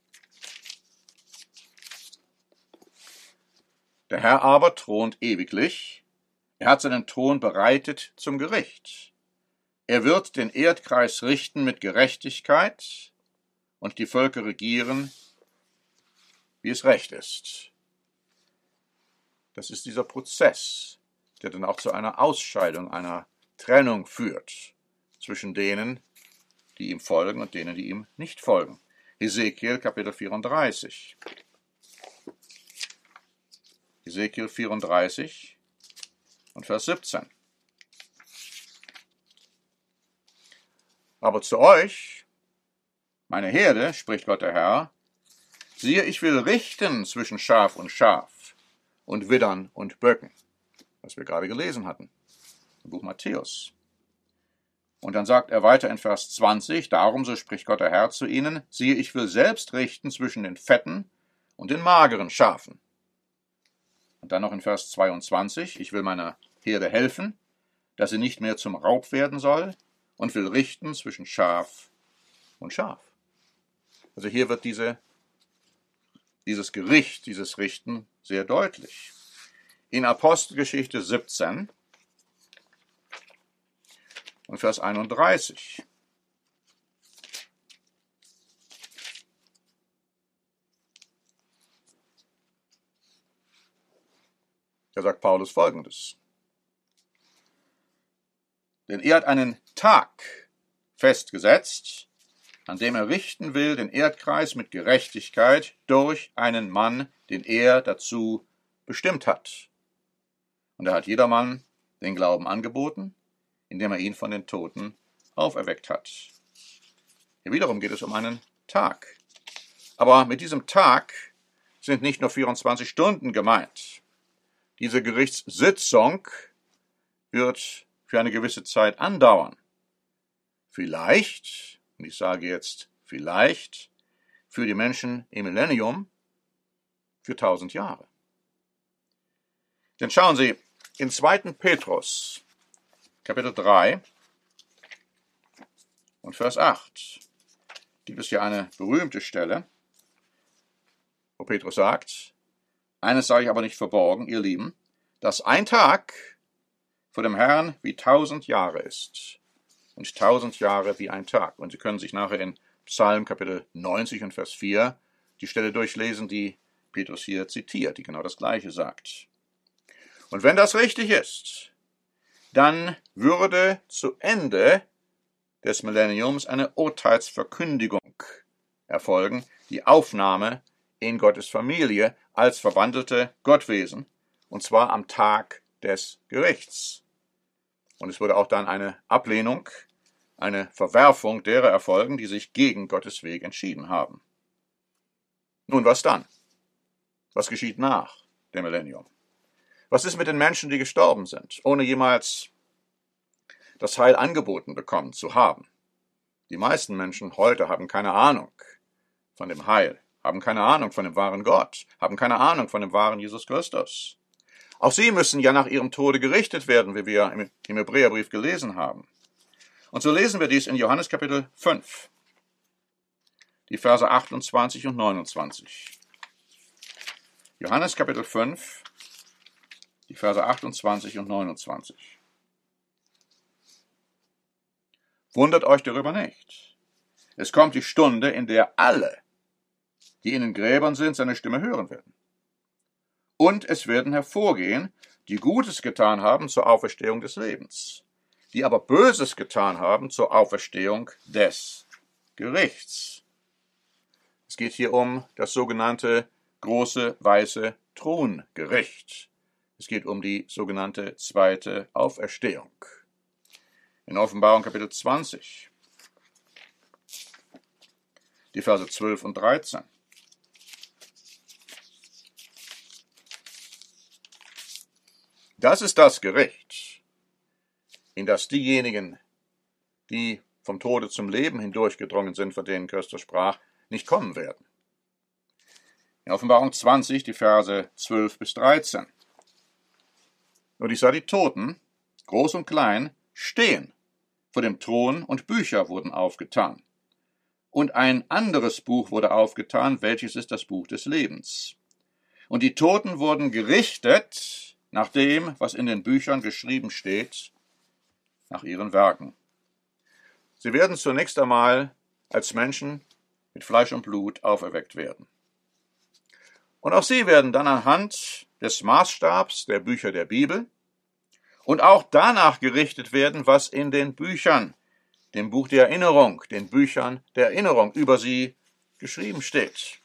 Speaker 1: Der Herr aber thront ewiglich, er hat seinen Thron bereitet zum Gericht. Er wird den Erdkreis richten mit Gerechtigkeit und die Völker regieren, wie es recht ist. Das ist dieser Prozess, der dann auch zu einer Ausscheidung, einer Trennung führt zwischen denen, die ihm folgen, und denen, die ihm nicht folgen. Hesekiel Kapitel vierunddreißig. Hesekiel vierunddreißig und Vers siebzehn. Aber zu euch, meine Herde, spricht Gott der Herr, siehe, ich will richten zwischen Schaf und Schaf und Widdern und Böcken, was wir gerade gelesen hatten, im Buch Matthäus. Und dann sagt er weiter in Vers zwanzig, darum, so spricht Gott der Herr zu ihnen, siehe, ich will selbst richten zwischen den fetten und den mageren Schafen. Und dann noch in Vers zweiundzwanzig, ich will meiner Herde helfen, dass sie nicht mehr zum Raub werden soll, und will richten zwischen Schaf und Schaf. Also hier wird diese, dieses Gericht, dieses Richten sehr deutlich. in Apostelgeschichte siebzehn und Vers einunddreißig. Da sagt Paulus Folgendes: Denn er hat einen Tag festgesetzt, an dem er richten will den Erdkreis mit Gerechtigkeit durch einen Mann, den er dazu bestimmt hat. Und er hat jedermann den Glauben angeboten, indem er ihn von den Toten auferweckt hat. Hier wiederum geht es um einen Tag. Aber mit diesem Tag sind nicht nur vierundzwanzig Stunden gemeint. Diese Gerichtssitzung wird für eine gewisse Zeit andauern. Vielleicht, und ich sage jetzt vielleicht, für die Menschen im Millennium für tausend Jahre. Denn schauen Sie, in zweiten Petrus, Kapitel drei und Vers acht, gibt es hier eine berühmte Stelle, wo Petrus sagt: Eines sage ich aber nicht verborgen, ihr Lieben, dass ein Tag vor dem Herrn wie tausend Jahre ist und tausend Jahre wie ein Tag. Und Sie können sich nachher in Psalm Kapitel neunzig und Vers vier die Stelle durchlesen, die Petrus hier zitiert, die genau das Gleiche sagt. Und wenn das richtig ist, dann würde zu Ende des Millenniums eine Urteilsverkündigung erfolgen, die Aufnahme in Gottes Familie als verwandelte Gottwesen, und zwar am Tag des Gerichts. Und es würde auch dann eine Ablehnung, eine Verwerfung derer erfolgen, die sich gegen Gottes Weg entschieden haben. Nun, was dann? Was geschieht nach dem Millennium? Was ist mit den Menschen, die gestorben sind, ohne jemals das Heil angeboten bekommen zu haben? Die meisten Menschen heute haben keine Ahnung von dem Heil, haben keine Ahnung von dem wahren Gott, haben keine Ahnung von dem wahren Jesus Christus. Auch sie müssen ja nach ihrem Tode gerichtet werden, wie wir im Hebräerbrief gelesen haben. Und so lesen wir dies in Johannes Kapitel fünf, die Verse achtundzwanzig und neunundzwanzig. Johannes Kapitel fünf, die Verse achtundzwanzig und neunundzwanzig. Wundert euch darüber nicht. Es kommt die Stunde, in der alle, die in den Gräbern sind, seine Stimme hören werden. Und es werden hervorgehen, die Gutes getan haben zur Auferstehung des Lebens, die aber Böses getan haben zur Auferstehung des Gerichts. Es geht hier um das sogenannte große weiße Throngericht. Es geht um die sogenannte zweite Auferstehung. In Offenbarung Kapitel zwanzig, die Verse zwölf und dreizehn. Das ist das Gericht, in das diejenigen, die vom Tode zum Leben hindurchgedrungen sind, von denen Christus sprach, nicht kommen werden. In Offenbarung zwanzig, die Verse zwölf bis dreizehn. Und ich sah die Toten, groß und klein, stehen vor dem Thron, und Bücher wurden aufgetan. Und ein anderes Buch wurde aufgetan, welches ist das Buch des Lebens. Und die Toten wurden gerichtet nach dem, was in den Büchern geschrieben steht, nach ihren Werken. Sie werden zunächst einmal als Menschen mit Fleisch und Blut auferweckt werden. Und auch sie werden dann anhand des Maßstabs der Bücher der Bibel und auch danach gerichtet werden, was in den Büchern, dem Buch der Erinnerung, den Büchern der Erinnerung über sie geschrieben steht.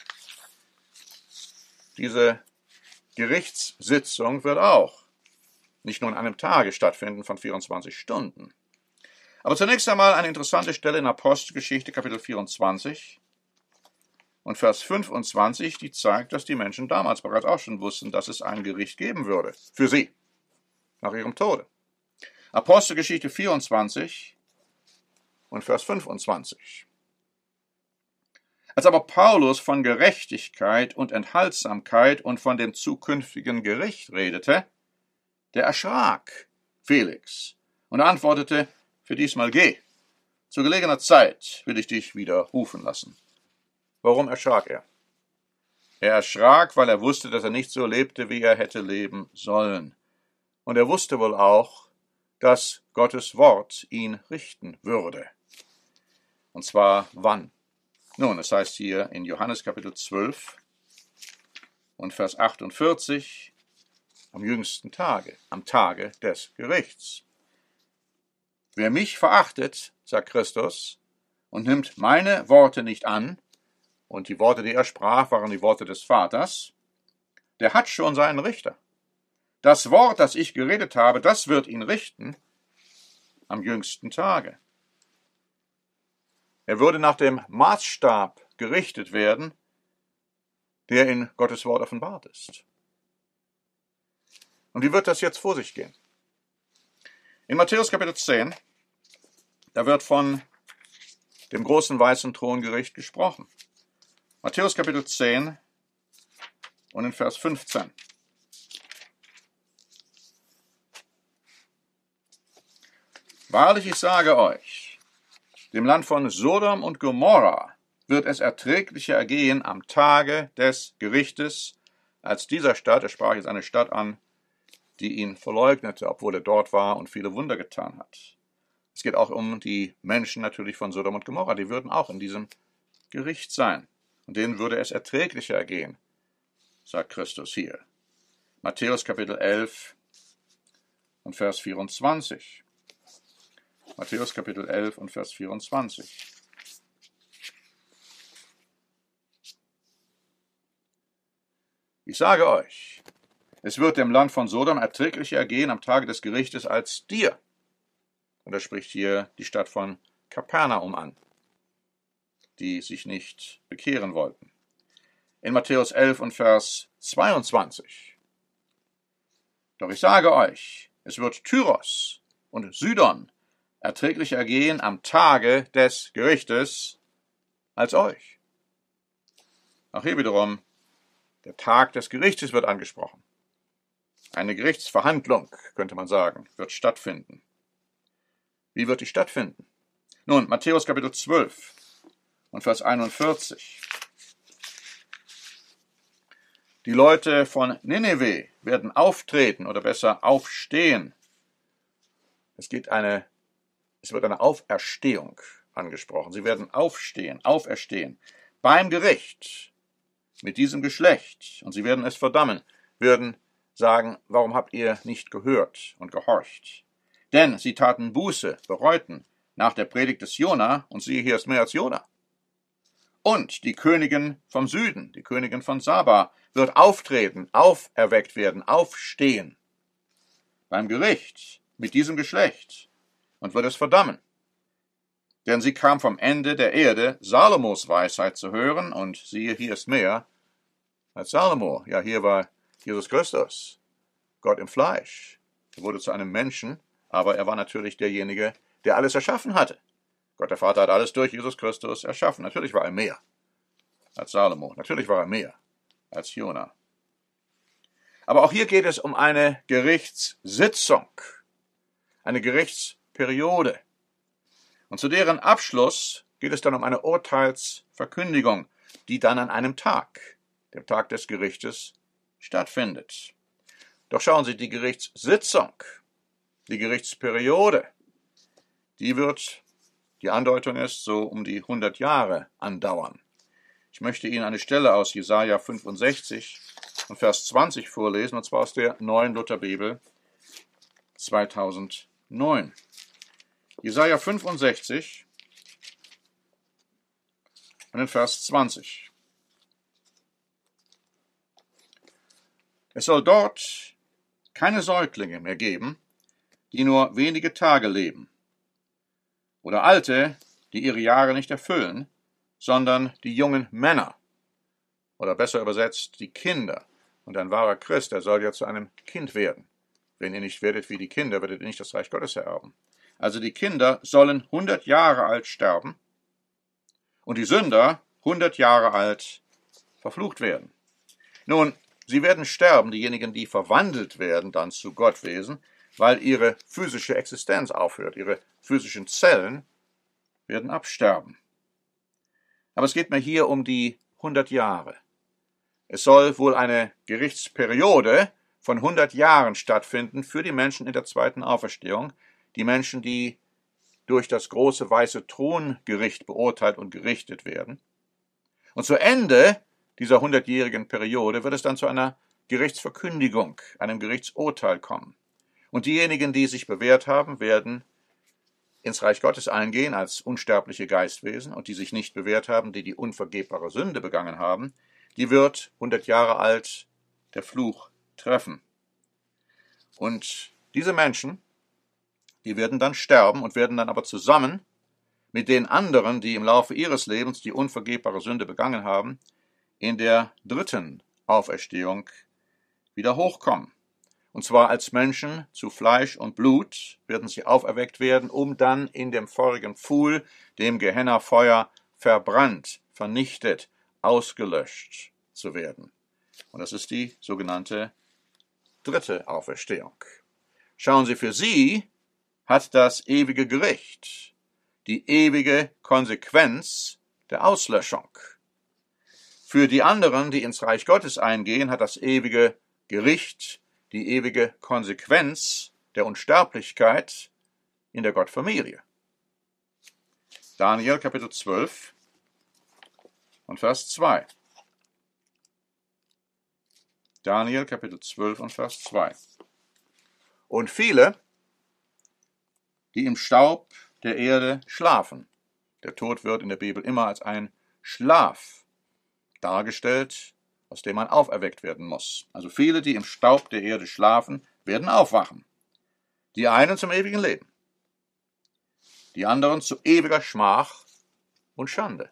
Speaker 1: Diese Gerichtssitzung wird auch nicht nur an einem Tage stattfinden von vierundzwanzig Stunden. Aber zunächst einmal eine interessante Stelle in Apostelgeschichte Kapitel vierundzwanzig und Vers fünfundzwanzig, die zeigt, dass die Menschen damals bereits auch schon wussten, dass es ein Gericht geben würde für sie nach ihrem Tode. Apostelgeschichte vierundzwanzig und Vers fünfundzwanzig. Als aber Paulus von Gerechtigkeit und Enthaltsamkeit und von dem zukünftigen Gericht redete, der erschrak Felix und antwortete: Für diesmal geh. Zu gelegener Zeit will ich dich wieder rufen lassen. Warum erschrak er? Er erschrak, weil er wusste, dass er nicht so lebte, wie er hätte leben sollen. Und er wusste wohl auch, dass Gottes Wort ihn richten würde. Und zwar wann? Nun, es heißt hier in Johannes Kapitel zwölf und Vers achtundvierzig, am jüngsten Tage, am Tage des Gerichts. Wer mich verachtet, sagt Christus, und nimmt meine Worte nicht an, und die Worte, die er sprach, waren die Worte des Vaters, der hat schon seinen Richter. Das Wort, das ich geredet habe, das wird ihn richten am jüngsten Tage. Er würde nach dem Maßstab gerichtet werden, der in Gottes Wort offenbart ist. Und wie wird das jetzt vor sich gehen? In Matthäus Kapitel zehn, da wird von dem großen weißen Throngericht gesprochen. Matthäus Kapitel zehn und in Vers fünfzehn. Wahrlich, ich sage euch, dem Land von Sodom und Gomorra wird es erträglicher ergehen am Tage des Gerichtes, als dieser Stadt. Er sprach jetzt eine Stadt an, die ihn verleugnete, obwohl er dort war und viele Wunder getan hat. Es geht auch um die Menschen natürlich von Sodom und Gomorra. Die würden auch in diesem Gericht sein. Und denen würde es erträglicher ergehen, sagt Christus hier. Matthäus Kapitel elf und Vers vierundzwanzig. Matthäus Kapitel elf und Vers vierundzwanzig. Ich sage euch, es wird dem Land von Sodom erträglicher ergehen am Tage des Gerichtes als dir. Und er spricht hier die Stadt von Kapernaum an, die sich nicht bekehren wollten. In Matthäus elf und Vers zweiundzwanzig. Doch ich sage euch, es wird Tyros und Sidon erträglicher ergehen am Tage des Gerichtes als euch. Auch hier wiederum, der Tag des Gerichtes wird angesprochen. Eine Gerichtsverhandlung, könnte man sagen, wird stattfinden. Wie wird die stattfinden? Nun, Matthäus Kapitel zwölf und Vers einundvierzig. Die Leute von Nineveh werden auftreten oder besser aufstehen. Es geht eine, es wird eine Auferstehung angesprochen. Sie werden aufstehen, auferstehen beim Gericht mit diesem Geschlecht und sie werden es verdammen, werden sagen, warum habt ihr nicht gehört und gehorcht? Denn sie taten Buße, bereuten nach der Predigt des Jona, und siehe, hier ist mehr als Jona. Und die Königin vom Süden, die Königin von Saba, wird auftreten, auferweckt werden, aufstehen beim Gericht mit diesem Geschlecht und wird es verdammen. Denn sie kam vom Ende der Erde, Salomos Weisheit zu hören, und siehe, hier ist mehr als Salomo. Ja, hier war Jesus Christus, Gott im Fleisch. Er wurde zu einem Menschen, aber er war natürlich derjenige, der alles erschaffen hatte. Gott der Vater hat alles durch Jesus Christus erschaffen. Natürlich war er mehr als Salomo. Natürlich war er mehr als Jona. Aber auch hier geht es um eine Gerichtssitzung, eine Gerichtsperiode. Und zu deren Abschluss geht es dann um eine Urteilsverkündigung, die dann an einem Tag, dem Tag des Gerichtes, stattfindet. Doch schauen Sie, die Gerichtssitzung, die Gerichtsperiode, die wird, die Andeutung ist, so um die hundert Jahre andauern. Ich möchte Ihnen eine Stelle aus Jesaja fünfundsechzig und Vers zwanzig vorlesen, und zwar aus der Neuen Lutherbibel zweitausendneun. Jesaja fünfundsechzig und in Vers zwanzig. Es soll dort keine Säuglinge mehr geben, die nur wenige Tage leben, oder Alte, die ihre Jahre nicht erfüllen, sondern die jungen Männer, oder besser übersetzt, die Kinder. Und ein wahrer Christ, der soll ja zu einem Kind werden. Wenn ihr nicht werdet wie die Kinder, werdet ihr nicht das Reich Gottes ererben. Also die Kinder sollen hundert Jahre alt sterben und die Sünder hundert Jahre alt verflucht werden. Nun, sie werden sterben, diejenigen, die verwandelt werden dann zu Gottwesen, weil ihre physische Existenz aufhört. Ihre physischen Zellen werden absterben. Aber es geht mir hier um die hundert Jahre. Es soll wohl eine Gerichtsperiode von hundert Jahren stattfinden für die Menschen in der zweiten Auferstehung, die Menschen, die durch das große weiße Throngericht beurteilt und gerichtet werden. Und zu Ende dieser hundertjährigen Periode wird es dann zu einer Gerichtsverkündigung, einem Gerichtsurteil kommen. Und diejenigen, die sich bewährt haben, werden ins Reich Gottes eingehen als unsterbliche Geistwesen, und die sich nicht bewährt haben, die die unvergebbare Sünde begangen haben, die wird hundert Jahre alt der Fluch treffen. Und diese Menschen, die werden dann sterben und werden dann aber zusammen mit den anderen, die im Laufe ihres Lebens die unvergebbare Sünde begangen haben, in der dritten Auferstehung wieder hochkommen. Und zwar als Menschen zu Fleisch und Blut werden sie auferweckt werden, um dann in dem feurigen Pfuhl, dem Gehenna-Feuer, verbrannt, vernichtet, ausgelöscht zu werden. Und das ist die sogenannte dritte Auferstehung. Schauen Sie, für sie hat das ewige Gericht die ewige Konsequenz der Auslöschung. Für die anderen, die ins Reich Gottes eingehen, hat das ewige Gericht die ewige Konsequenz der Unsterblichkeit in der Gottfamilie. Daniel Kapitel zwölf und Vers zwei. Daniel Kapitel zwölf und Vers zwei. Und viele, die im Staub der Erde schlafen. Der Tod wird in der Bibel immer als ein Schlaf dargestellt, aus dem man auferweckt werden muss. Also viele, die im Staub der Erde schlafen, werden aufwachen. Die einen zum ewigen Leben, die anderen zu ewiger Schmach und Schande.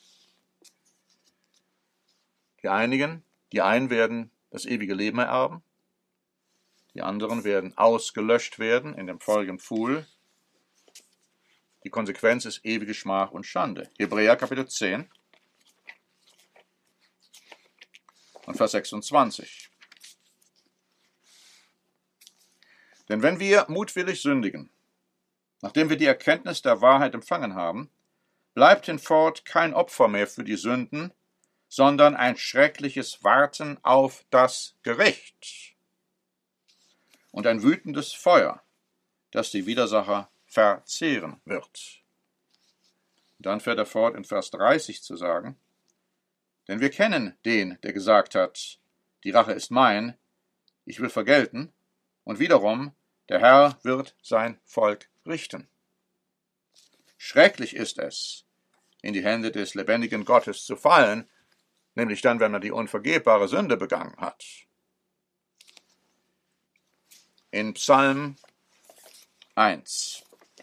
Speaker 1: Die einigen, die einen werden das ewige Leben ererben, die anderen werden ausgelöscht werden in dem feurigen Pfuhl. Die Konsequenz ist ewige Schmach und Schande. Hebräer Kapitel zehn und Vers sechsundzwanzig. Denn wenn wir mutwillig sündigen, nachdem wir die Erkenntnis der Wahrheit empfangen haben, bleibt hinfort kein Opfer mehr für die Sünden, sondern ein schreckliches Warten auf das Gericht und ein wütendes Feuer, das die Widersacher verzehren wird. Dann fährt er fort in Vers dreißig zu sagen, denn wir kennen den, der gesagt hat, die Rache ist mein, ich will vergelten, und wiederum, der Herr wird sein Volk richten. Schrecklich ist es, in die Hände des lebendigen Gottes zu fallen, nämlich dann, wenn man die unvergebbare Sünde begangen hat. In Psalm eins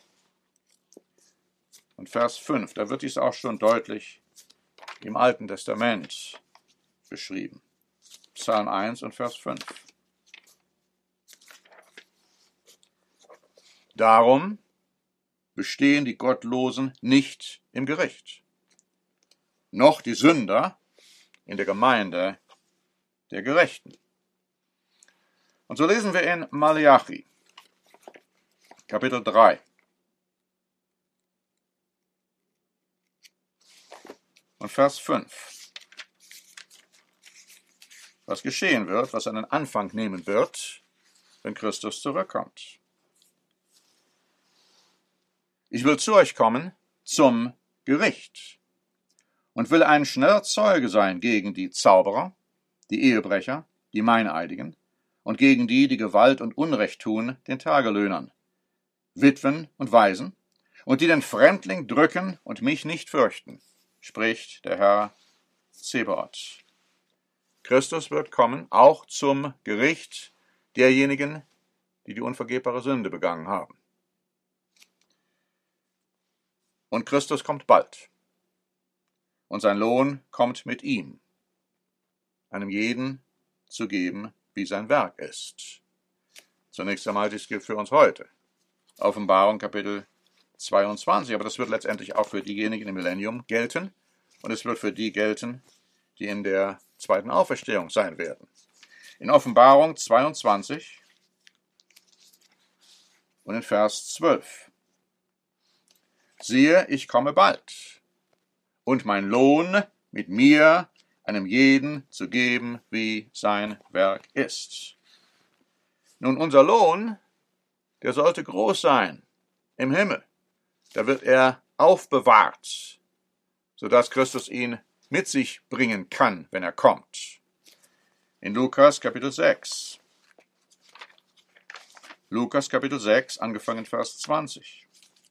Speaker 1: und Vers fünf, da wird dies auch schon deutlich im Alten Testament beschrieben. Psalm eins und Vers fünf. Darum bestehen die Gottlosen nicht im Gericht, noch die Sünder in der Gemeinde der Gerechten. Und so lesen wir in Maleachi, Kapitel drei. Und Vers fünf. Was geschehen wird, was einen Anfang nehmen wird, wenn Christus zurückkommt. Ich will zu euch kommen zum Gericht und will ein schneller Zeuge sein gegen die Zauberer, die Ehebrecher, die Meineidigen und gegen die, die Gewalt und Unrecht tun, den Tagelöhnern, Witwen und Waisen, und die den Fremdling drücken und mich nicht fürchten, spricht der Herr Zebaoth. Christus wird kommen, auch zum Gericht derjenigen, die die unvergebbare Sünde begangen haben. Und Christus kommt bald. Und sein Lohn kommt mit ihm, einem jeden zu geben, wie sein Werk ist. Zunächst einmal, dies gilt für uns heute. Offenbarung Kapitel zweiundzwanzig, aber das wird letztendlich auch für diejenigen im Millennium gelten und es wird für die gelten, die in der zweiten Auferstehung sein werden. In Offenbarung zweiundzwanzig und in Vers zwölf. Siehe, ich komme bald, und mein Lohn mit mir einem jeden zu geben, wie sein Werk ist. Nun, unser Lohn, der sollte groß sein im Himmel. Da wird er aufbewahrt, sodass Christus ihn mit sich bringen kann, wenn er kommt. In Lukas Kapitel sechs. Lukas Kapitel sechs, angefangen Vers zwanzig.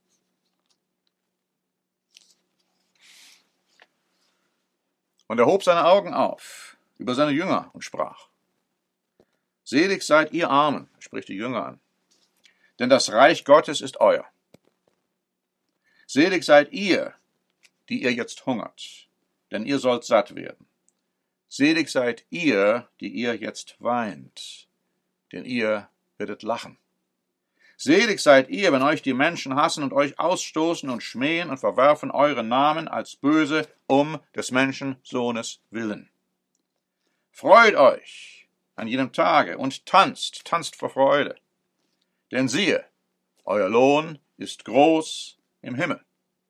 Speaker 1: Und er hob seine Augen auf über seine Jünger und sprach: Selig seid ihr Armen, spricht die Jünger an, denn das Reich Gottes ist euer. Selig seid ihr, die ihr jetzt hungert, denn ihr sollt satt werden. Selig seid ihr, die ihr jetzt weint, denn ihr werdet lachen. Selig seid ihr, wenn euch die Menschen hassen und euch ausstoßen und schmähen und verwerfen euren Namen als böse um des Menschensohnes willen. Freut euch an jenem Tage und tanzt, tanzt vor Freude. Denn siehe, euer Lohn ist groß im Himmel.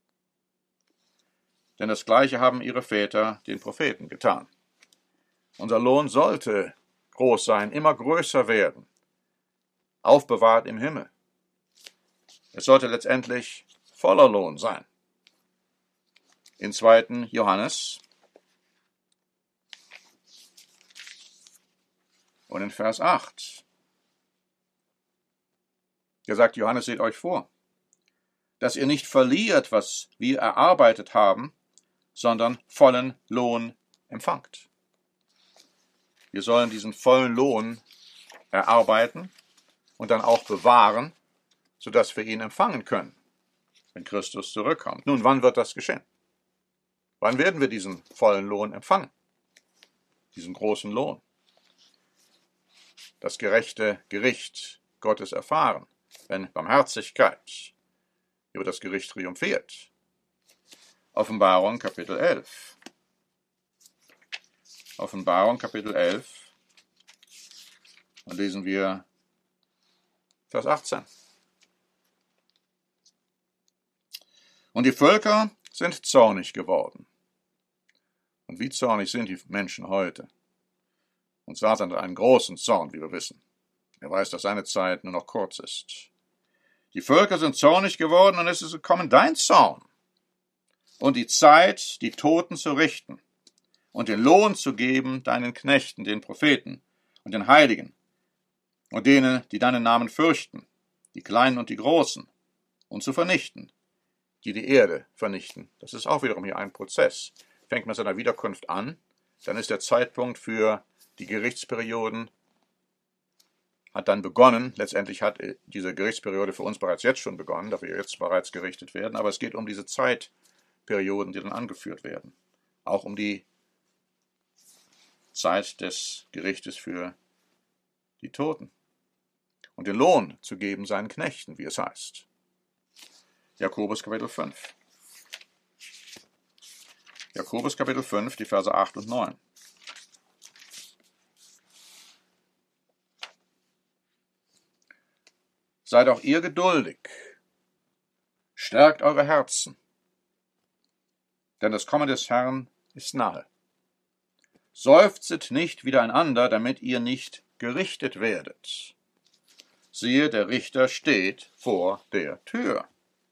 Speaker 1: Denn das Gleiche haben ihre Väter den Propheten getan. Unser Lohn sollte groß sein, immer größer werden, aufbewahrt im Himmel. Es sollte letztendlich voller Lohn sein. In zweiten Johannes und in Vers acht. Da sagt Johannes, seht euch vor, dass ihr nicht verliert, was wir erarbeitet haben, sondern vollen Lohn empfangt. Wir sollen diesen vollen Lohn erarbeiten und dann auch bewahren, sodass wir ihn empfangen können, wenn Christus zurückkommt. Nun, wann wird das geschehen? Wann werden wir diesen vollen Lohn empfangen? Diesen großen Lohn? Das gerechte Gericht Gottes erfahren, wenn Barmherzigkeit über das Gericht triumphiert. Offenbarung Kapitel elf. Offenbarung Kapitel elf. Und lesen wir Vers achtzehn. Und die Völker sind zornig geworden. Und wie zornig sind die Menschen heute? Und Satan hat einen großen Zorn, wie wir wissen. Er weiß, dass seine Zeit nur noch kurz ist. Die Völker sind zornig geworden, und es ist gekommen dein Zorn und die Zeit, die Toten zu richten und den Lohn zu geben deinen Knechten, den Propheten und den Heiligen und denen, die deinen Namen fürchten, die Kleinen und die Großen, und zu vernichten, die die Erde vernichten. Das ist auch wiederum hier ein Prozess. Fängt mit seiner Wiederkunft an, dann ist der Zeitpunkt für die Gerichtsperioden hat dann begonnen. Letztendlich hat diese Gerichtsperiode für uns bereits jetzt schon begonnen, da wir jetzt bereits gerichtet werden. Aber es geht um diese Zeitperioden, die dann angeführt werden. Auch um die Zeit des Gerichtes für die Toten. Und den Lohn zu geben seinen Knechten, wie es heißt. Jakobus Kapitel fünf. Jakobus Kapitel fünf, die Verse acht und neun. Seid auch ihr geduldig, stärkt eure Herzen, denn das Kommen des Herrn ist nahe. Seufzet nicht widereinander, damit ihr nicht gerichtet werdet. Siehe, der Richter steht vor der Tür.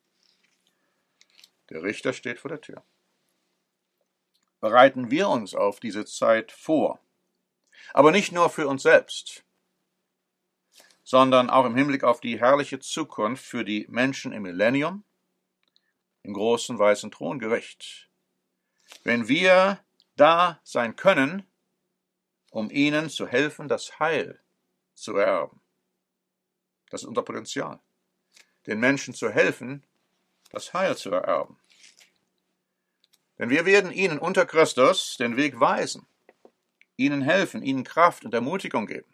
Speaker 1: Der Richter steht vor der Tür. Bereiten wir uns auf diese Zeit vor, aber nicht nur für uns selbst, sondern auch im Hinblick auf die herrliche Zukunft für die Menschen im Millennium, im großen weißen Throngericht. Wenn wir da sein können, um ihnen zu helfen, das Heil zu ererben. Das ist unser Potenzial. Den Menschen zu helfen, das Heil zu ererben. Denn wir werden ihnen unter Christus den Weg weisen, ihnen helfen, ihnen Kraft und Ermutigung geben.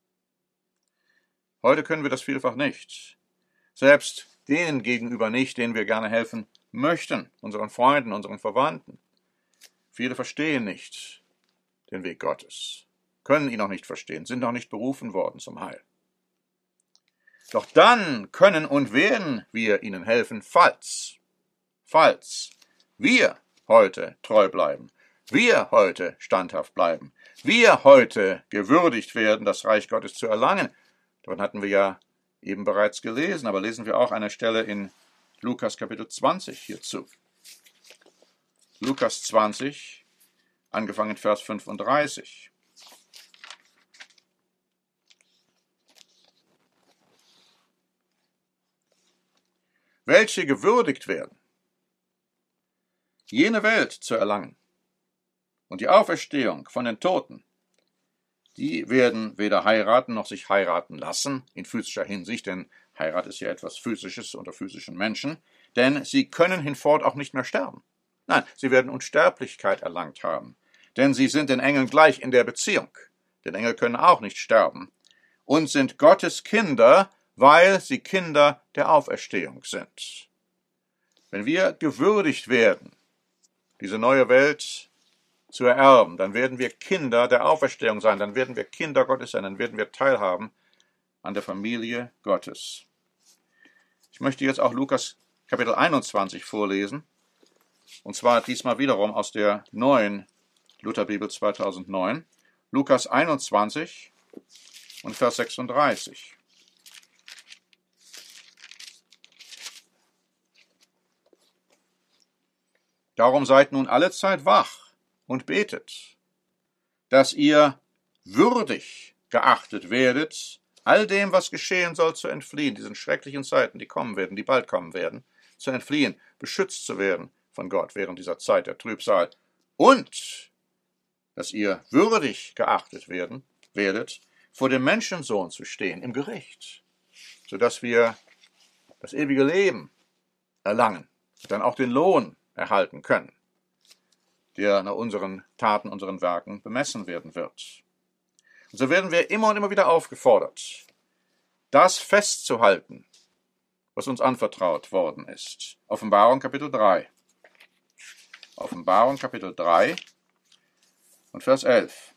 Speaker 1: Heute können wir das vielfach nicht. Selbst denen gegenüber nicht, denen wir gerne helfen möchten, unseren Freunden, unseren Verwandten. Viele verstehen nicht den Weg Gottes, können ihn noch nicht verstehen, sind noch nicht berufen worden zum Heil. Doch dann können und werden wir ihnen helfen, falls, falls wir heute treu bleiben, wir heute standhaft bleiben, wir heute gewürdigt werden, das Reich Gottes zu erlangen. Davon hatten wir ja eben bereits gelesen, aber lesen wir auch eine Stelle in Lukas Kapitel zwanzig hierzu. Lukas zwanzig, angefangen Vers fünfunddreißig. Welche gewürdigt werden, jene Welt zu erlangen und die Auferstehung von den Toten, die werden weder heiraten noch sich heiraten lassen, in physischer Hinsicht, denn Heirat ist ja etwas Physisches unter physischen Menschen, denn sie können hinfort auch nicht mehr sterben. Nein, sie werden Unsterblichkeit erlangt haben, denn sie sind den Engeln gleich in der Beziehung. Denn Engel können auch nicht sterben und sind Gottes Kinder, weil sie Kinder der Auferstehung sind. Wenn wir gewürdigt werden, diese neue Welt zu ererben, dann werden wir Kinder der Auferstehung sein, dann werden wir Kinder Gottes sein, dann werden wir teilhaben an der Familie Gottes. Ich möchte jetzt auch Lukas Kapitel einundzwanzig vorlesen, und zwar diesmal wiederum aus der neuen Lutherbibel zweitausendneun, Lukas einundzwanzig und Vers sechsunddreißig. Darum seid nun allezeit wach und betet, dass ihr würdig geachtet werdet, all dem, was geschehen soll, zu entfliehen, diesen schrecklichen Zeiten, die kommen werden, die bald kommen werden, zu entfliehen, beschützt zu werden von Gott während dieser Zeit der Trübsal, und dass ihr würdig geachtet werden werdet, vor dem Menschensohn zu stehen im Gericht, sodass wir das ewige Leben erlangen und dann auch den Lohn erhalten können, der nach unseren Taten, unseren Werken bemessen werden wird. Und so werden wir immer und immer wieder aufgefordert, das festzuhalten, was uns anvertraut worden ist. Offenbarung Kapitel drei. Offenbarung Kapitel drei und Vers elf.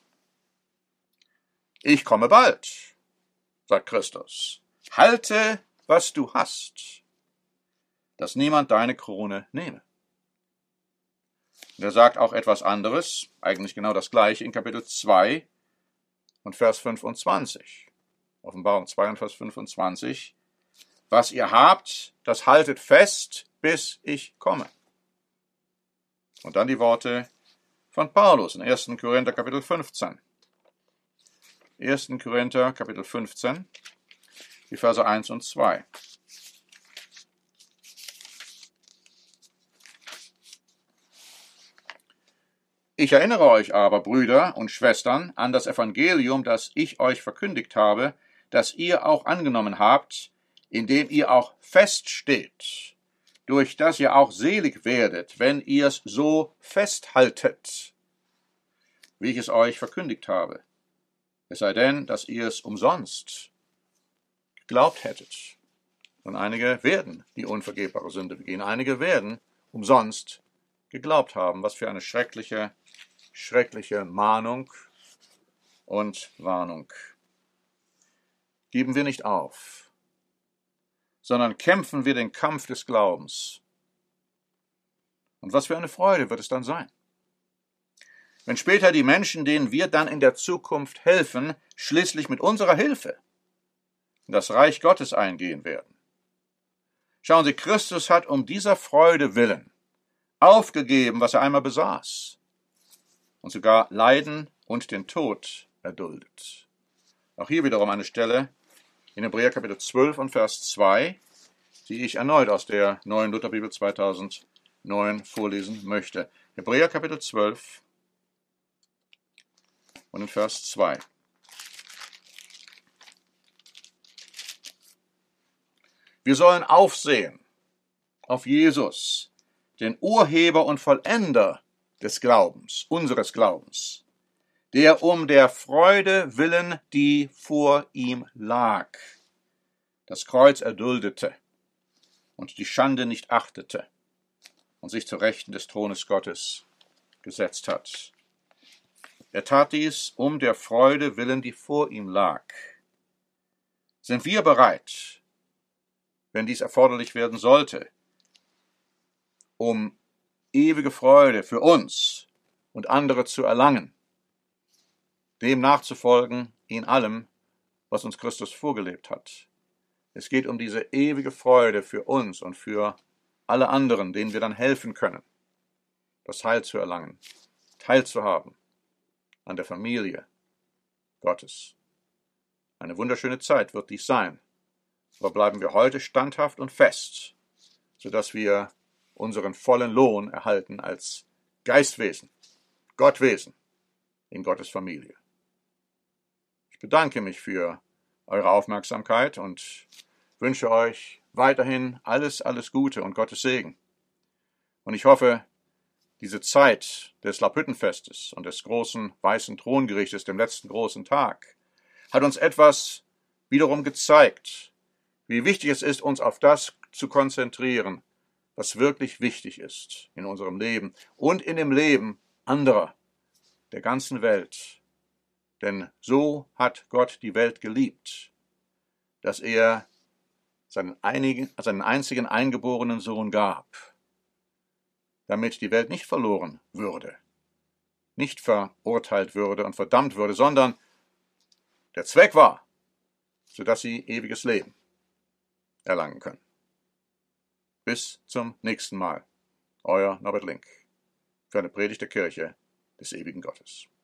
Speaker 1: Ich komme bald, sagt Christus. Halte, was du hast, dass niemand deine Krone nehme. Und er sagt auch etwas anderes, eigentlich genau das gleiche, in Kapitel zwei und Vers fünfundzwanzig. Offenbarung zwei und Vers fünfundzwanzig. Was ihr habt, das haltet fest, bis ich komme. Und dann die Worte von Paulus in ersten Korinther Kapitel fünfzehn. ersten Korinther Kapitel fünfzehn, die Verse eins und zwei. Ich erinnere euch aber, Brüder und Schwestern, an das Evangelium, das ich euch verkündigt habe, das ihr auch angenommen habt, in dem ihr auch feststeht, durch das ihr auch selig werdet, wenn ihr es so festhaltet, wie ich es euch verkündigt habe. Es sei denn, dass ihr es umsonst geglaubt hättet. Und einige werden die unvergebbare Sünde begehen. Einige werden umsonst geglaubt haben. Was für eine schreckliche, schreckliche Mahnung und Warnung. Geben wir nicht auf, sondern kämpfen wir den Kampf des Glaubens. Und was für eine Freude wird es dann sein, wenn später die Menschen, denen wir dann in der Zukunft helfen, schließlich mit unserer Hilfe in das Reich Gottes eingehen werden. Schauen Sie, Christus hat um dieser Freude willen aufgegeben, was er einmal besaß, und sogar Leiden und den Tod erduldet. Auch hier wiederum eine Stelle in Hebräer Kapitel zwölf und Vers zwei, die ich erneut aus der neuen Lutherbibel zweitausendneun vorlesen möchte. Hebräer Kapitel zwölf und in Vers zwei. Wir sollen aufsehen auf Jesus, den Urheber und Vollender des Glaubens, unseres Glaubens, der um der Freude willen, die vor ihm lag, das Kreuz erduldete und die Schande nicht achtete und sich zur Rechten des Thrones Gottes gesetzt hat. Er tat dies um der Freude willen, die vor ihm lag. Sind wir bereit, wenn dies erforderlich werden sollte, um ewige Freude für uns und andere zu erlangen, dem nachzufolgen in allem, was uns Christus vorgelebt hat. Es geht um diese ewige Freude für uns und für alle anderen, denen wir dann helfen können, das Heil zu erlangen, teilzuhaben an der Familie Gottes. Eine wunderschöne Zeit wird dies sein, aber bleiben wir heute standhaft und fest, sodass wir unseren vollen Lohn erhalten als Geistwesen, Gottwesen in Gottes Familie. Ich bedanke mich für eure Aufmerksamkeit und wünsche euch weiterhin alles, alles Gute und Gottes Segen. Und ich hoffe, diese Zeit des Laubhüttenfestes und des großen weißen Throngerichtes, dem letzten großen Tag, hat uns etwas wiederum gezeigt, wie wichtig es ist, uns auf das zu konzentrieren, was wirklich wichtig ist in unserem Leben und in dem Leben anderer, der ganzen Welt. Denn so hat Gott die Welt geliebt, dass er seinen, einigen, seinen einzigen eingeborenen Sohn gab, damit die Welt nicht verloren würde, nicht verurteilt würde und verdammt würde, sondern der Zweck war, sodass sie ewiges Leben erlangen können. Bis zum nächsten Mal. Euer Norbert Link für eine Predigt der Kirche des ewigen Gottes.